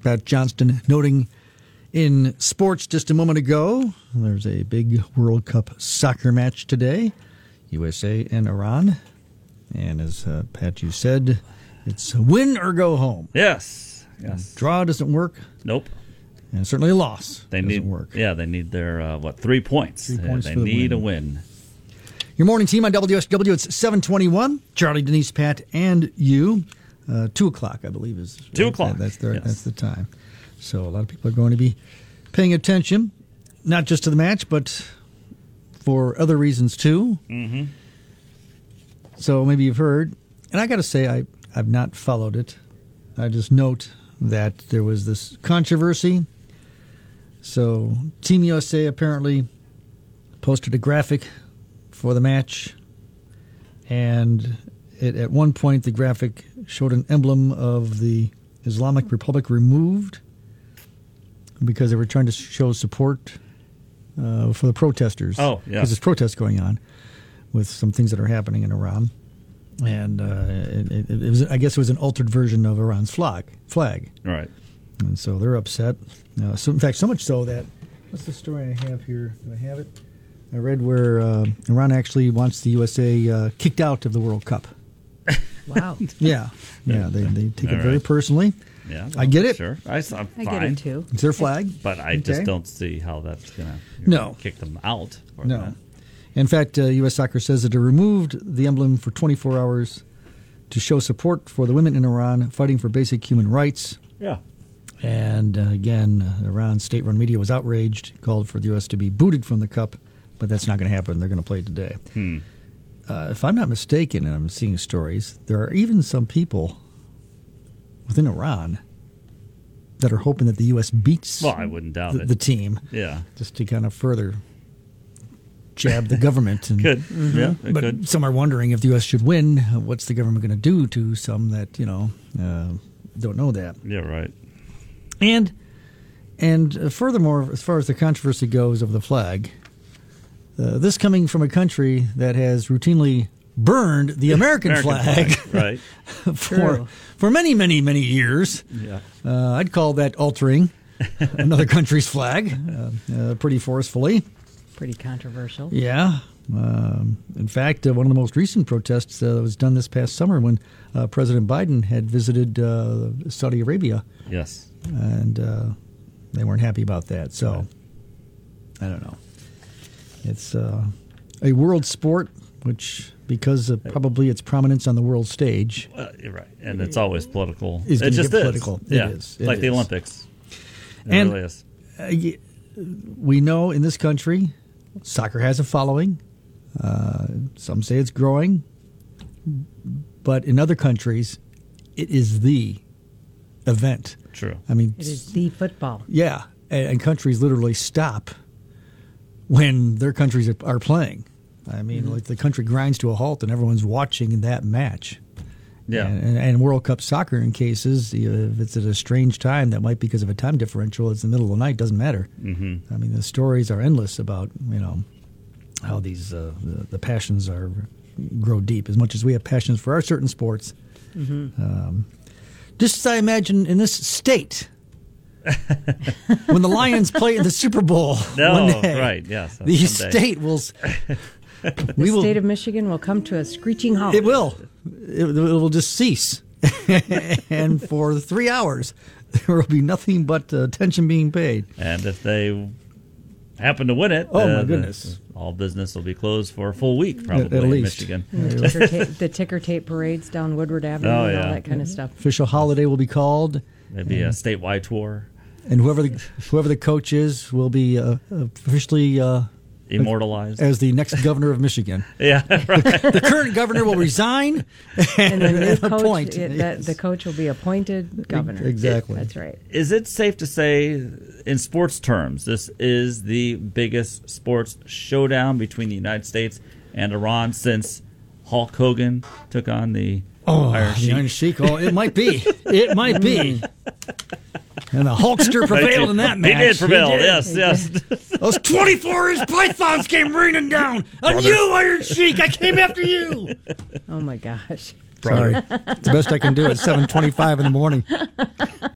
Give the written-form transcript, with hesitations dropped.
Pat Johnston noting in sports just a moment ago, there's a big World Cup soccer match today, USA and Iran. And as Pat, you said, it's win or go home. Yes. Draw doesn't work. Nope. And certainly a loss doesn't work. Yeah, they need their 3 points. 3 points they for the need win. a win. Your morning team on WSW, it's 7:21. Charlie, Denise, Pat, and you. 2 o'clock, I believe, is 2 o'clock. That's the time. So a lot of people are going to be paying attention, not just to the match, but for other reasons too. Mm-hmm. So maybe you've heard, and I got to say, I've not followed it. I just note that there was this controversy. So Team USA apparently posted a graphic for the match, and at one point the graphic showed an emblem of the Islamic Republic removed because they were trying to show support for the protesters. Oh, yeah. Because there's protests going on with some things that are happening in Iran. And it was, I guess it was an altered version of Iran's flag. Right. And so they're upset. So in fact, so much so that, what's the story I have here? Do I have it? I read where Iran actually wants the USA kicked out of the World Cup. Wow. Yeah. They take it very personally. Yeah, well, I get it. Sure, I'm fine. I get it too. It's their flag. But I just don't see how that's going No. to kick them out. No. That. In fact, U.S. Soccer says that it removed the emblem for 24 hours to show support for the women in Iran fighting for basic human rights. Yeah. And again, Iran's state-run media was outraged, called for the U.S. to be booted from the cup, but that's not going to happen. They're going to play it today. If I'm not mistaken, and I'm seeing stories, there are even some people within Iran that are hoping that the U.S. beats Well, I wouldn't doubt it. the team. Yeah. Just to kind of further jab the government. And, Could. Yeah, it but could. some are wondering if the U.S. should win, what's the government going to do to some that, don't know that. Yeah, right. And furthermore, as far as the controversy goes of the flag, this coming from a country that has routinely burned the American flag right. for many, many, many years. Yeah. I'd call that altering another country's flag pretty forcefully. Pretty controversial. Yeah. In fact, one of the most recent protests was done this past summer when President Biden had visited Saudi Arabia. Yes. And they weren't happy about that. So, I don't know. It's a world sport, which, because of probably its prominence on the world stage. You're right. And it's always political. It just is. Political. It is. Like the Olympics. It and really is. We know in this country, soccer has a following. Some say it's growing. But in other countries, it is the event. True. I mean, it is the football. Yeah. And countries literally stop when their countries are playing. I mean, like the country grinds to a halt and everyone's watching that match. Yeah. And World Cup soccer, in cases, if it's at a strange time, that might be because of a time differential. It's the middle of the night, doesn't matter. Mm-hmm. I mean, the stories are endless about, how these the passions grow deep. As much as we have passions for our certain sports. Mm-hmm. Just as I imagine in this state, when the Lions play in the Super Bowl one day, right, yes, the someday. State will... The state of Michigan will come to a screeching halt. It will. It will just cease. And for 3 hours, there will be nothing but attention being paid. And if they happen to win it, my goodness, all business will be closed for a full week, probably, at in least. Michigan. The ticker tape parades down Woodward Avenue and all that kind of stuff. Official holiday will be called. Maybe a statewide tour. And whoever the coach is will be officially... immortalized as the next governor of Michigan. Yeah, right. The current governor will resign and the new coach, appoint. The coach will be appointed governor. Exactly. That's right. Is it safe to say, in sports terms, this is the biggest sports showdown between the United States and Iran since Hulk Hogan took on the Iron Sheik? The Iron Sheik. Oh, it might be. It might be. And the Hulkster prevailed in that match. He did prevail, yes. Those 24-inch pythons came raining down on you, Iron Sheik. I came after you. Oh, my gosh. Sorry. It's the best I can do at 7:25 in the morning.